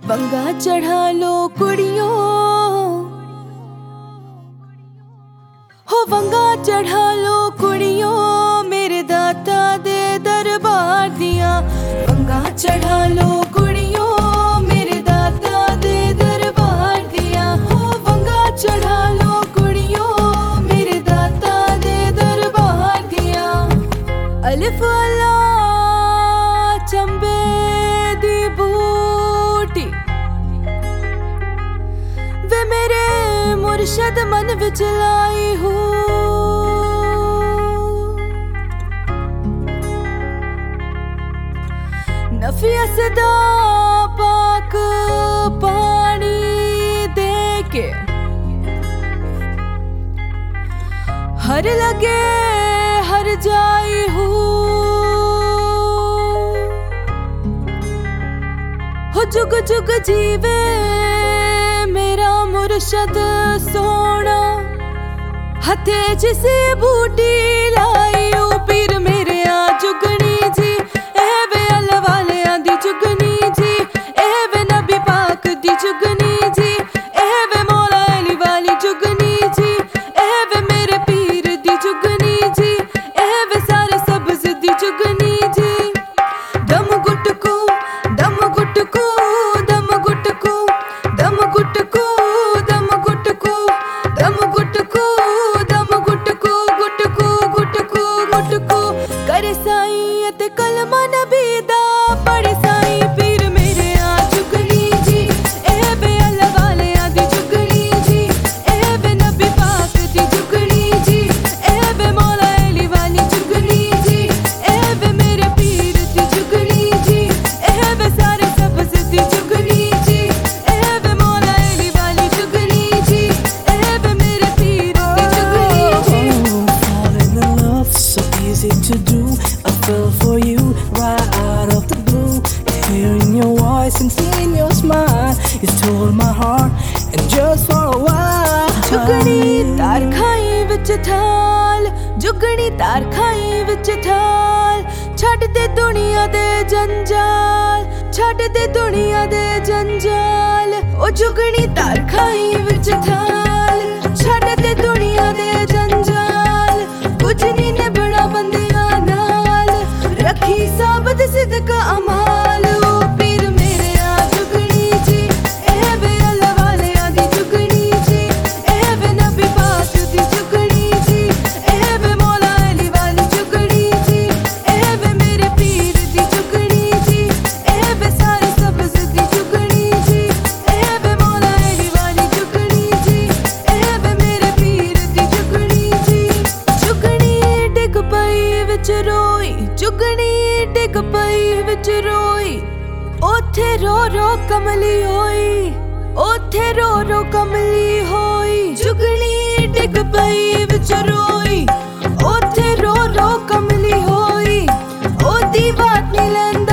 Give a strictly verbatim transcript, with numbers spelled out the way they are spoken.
वंगा चढ़ा लो कुड़ियों हो, वंगा चढ़ा लो कुड़ियों मेरे दाता दे दरबार दिया। वंगा चढ़ा लो कुड़ियों मेरे दाता दे दरबार दिया। हो वंगा चढ़ा लो कुड़ियों मेरे दाता दे दरबार दिया। अलिफ अला चंबे दी बूटी वे मेरे मुर्शद मन विच लाई हूँ। नफियस दा पाक पानी दे के हर लगे हर जाई हूँ। हो जुग जुग जीवे मेरा मुर्शद सोना, हथे जिसे बूटी लाई ओ पीर मेरे आ जुगनी जी। ए वे अल वाले आंदी जुगनी जी, ए वे नबी पाक दी जुगनी जी, ए वे मौला अली वाली जुगनी जी, ए वे मेरे पीर दी जुगनी जी, ए वे सारे सब्ज दी जुगनी जी। दम गुटकू दम गुटकू दम गुटकू दम गुटकू दम गुटकू दम गुटकू दम गुटकू गुटकू गुटकू गुटकू करे साईं ते कलमा नबी दा पढ़े साईं पीर मेरे आ जुगनी जी। ए वे अल्लाह वाले आ दी जुगनी जी, ए वे नबी पाक दी जुगनी जी, ए वे मौला अली वाली जुगनी जी, ए वे मेरे पीर दी जुगनी जी, ए वे सारे सब्ज दी जुगनी जी, ए वे मौला अली वाली जुगनी जी, ए वे मेरे पीर दी जुगनी जी। Falling in love, so easy to do. I fell for you right out of the blue. Hearing your voice and seeing your smile, you stole my heart, and just for a while. जुगनी तार खाई विच थाल, जुगनी तार खाई विच थाल, छड्ड दे दुनिया दे जंजाल, छड्ड दे दुनिया दे जंजाल। ओ जुगनी तार खाई विच थाल, छड्ड दे दुनिया दे जंजाल। कुछ नहीं निभना बंदियां नाल, रखी साबत सिद्क अमाल। ओ पीर मेरे आ जुगनी जी, ए वे अल्लाह वाले आ दी जुगनी जी, ए वे नबी पाक दी जुगनी जी, ए वे मौला अली वाली जुगनी जी, ए वे मेरे पीर दी जुगनी जी, ए वे सारे सब्ज दी जुगनी जी, ए वे मौला अली वाली जुगनी जी, ए वे मेरे पीर दी जुगनी जी। जुगनी डिग पई विच रोई, जुगनी डिग पई विच रोई, ओथे रो रो कमली होई, ओथे रो रो कमली होई। जुगनी डिग पई विच रोई, ओथे रो रो कमली होई, ओदी बात नहीं लैंदी